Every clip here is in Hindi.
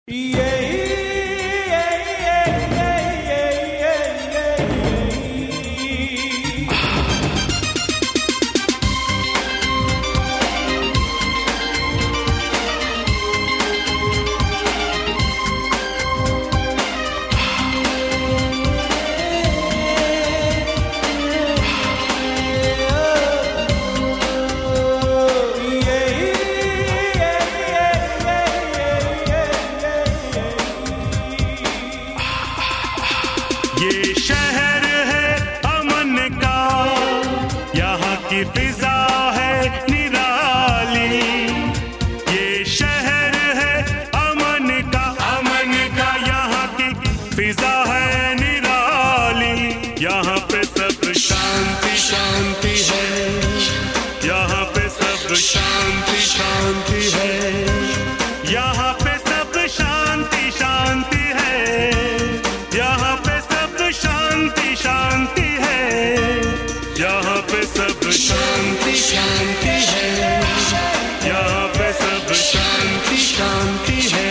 ये शहर है अमन का, यहाँ की फिजा है निराली। ये शहर है अमन का, यहाँ की फिजा है निराली। यहाँ पे सब शांति शांति है, यहाँ पे सब शांति शांति है, यहाँ पे सब शांति शांति है, यहाँ पे शांति शांति है, यहाँ पे सब शांति शांति है, यहाँ पे सब शांति शांति है।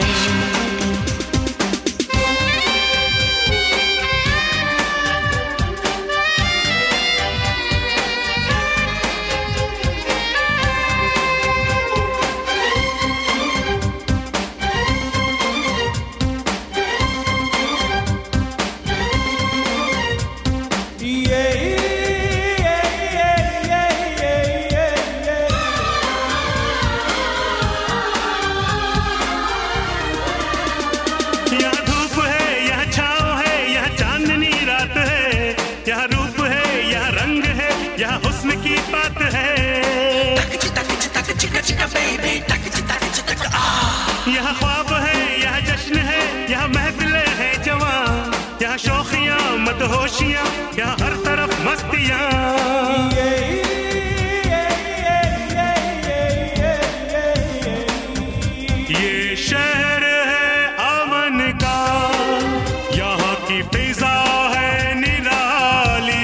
की बात है, यह ख्वाब है, यह जश्न है, यह महफिलें है जवां, यह शौखियां मदहोशियां, यह हर तरफ मस्तियां। ये शहर है अमन का, यहाँ की फिजा है निराली।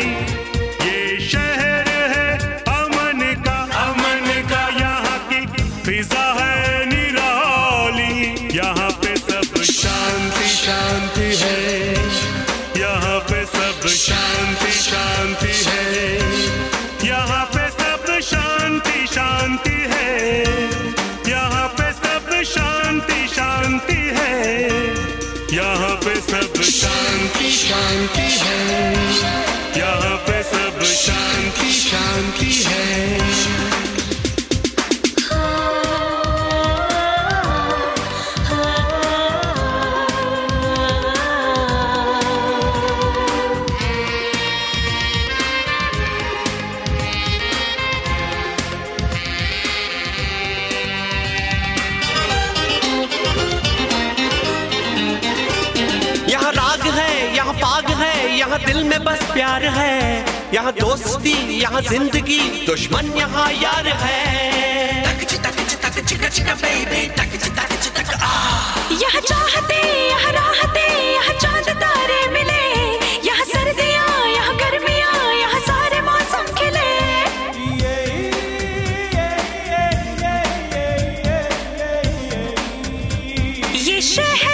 फिजा है निराली, यहाँ पे सब शांति शांति है, यहाँ पे सब शांति शांति है, यहाँ पे सब शांति शांति है, यहाँ पे सब शांति शांति है, यहाँ पे सब शांति शांति है, यहाँ पे सब शांति शांति है। यहाँ राग है, यहाँ पाग है, यहाँ दिल में बस प्यार है, यहाँ दोस्ती, यहाँ जिंदगी, दुश्मन यहाँ यार है। यहाँ चाहते, यहाँ राहते, यहाँ चांद तारे मिले, यहाँ सर्दियाँ, यहाँ गर्मियाँ, यहाँ सारे मौसम खिले। ये शहर